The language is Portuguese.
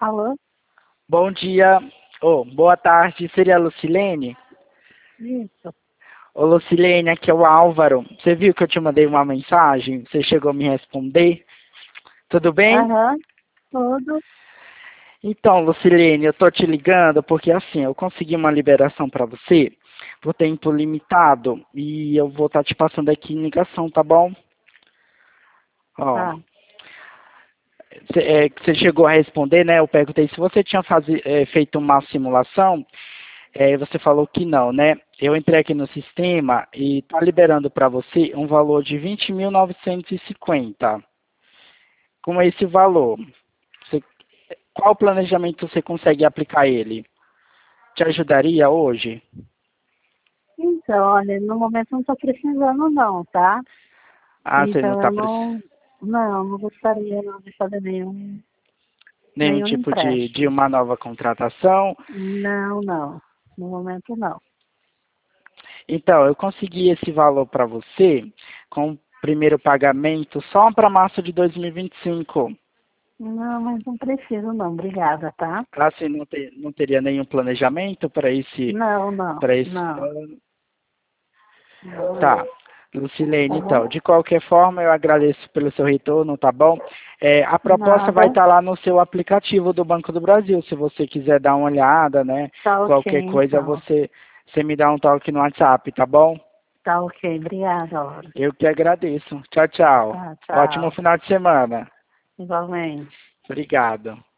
Alô? Bom dia, boa tarde, seria a Lucilene? Isso. Ô Lucilene, aqui é o Álvaro. Você viu que eu te mandei uma mensagem? Você chegou a me responder? Tudo bem? Aham, tudo. Então, Lucilene, eu tô te ligando porque assim, eu consegui uma liberação para você por tempo limitado e eu vou estar te passando aqui em ligação, tá bom? Ó, Tá. você chegou a responder, né? Eu perguntei se você tinha feito uma simulação. Você falou que não, né? Eu entrei aqui no sistema e está liberando para você um valor de 20.950. Com esse valor, você- qual planejamento você consegue aplicar ele? Te ajudaria hoje? Então, olha, no momento não estou precisando não, tá? Ah, você não Então está eu não gostaria não de fazer nenhum nenhum tipo de empréstimo. uma nova contratação. Não, não. No momento não. Então, eu consegui esse valor para você com o primeiro pagamento só para março de 2025. Não, mas não preciso não, obrigada, tá? Assim, não teria nenhum planejamento para Não, não, para esse não. ano. Não Tá, mesmo, Lucilene, tá bom? então, de qualquer forma, eu agradeço pelo seu retorno, tá bom? A proposta vai Nada. estar lá no seu aplicativo do Banco do Brasil, se você quiser dar uma olhada, né? Tá ok, Qualquer coisa, então. você me dá um toque no WhatsApp, tá bom? Tá ok, obrigada, Laura. Eu que agradeço. Tchau, tchau. Tá, Ótimo tchau. final de semana. Igualmente. Obrigado.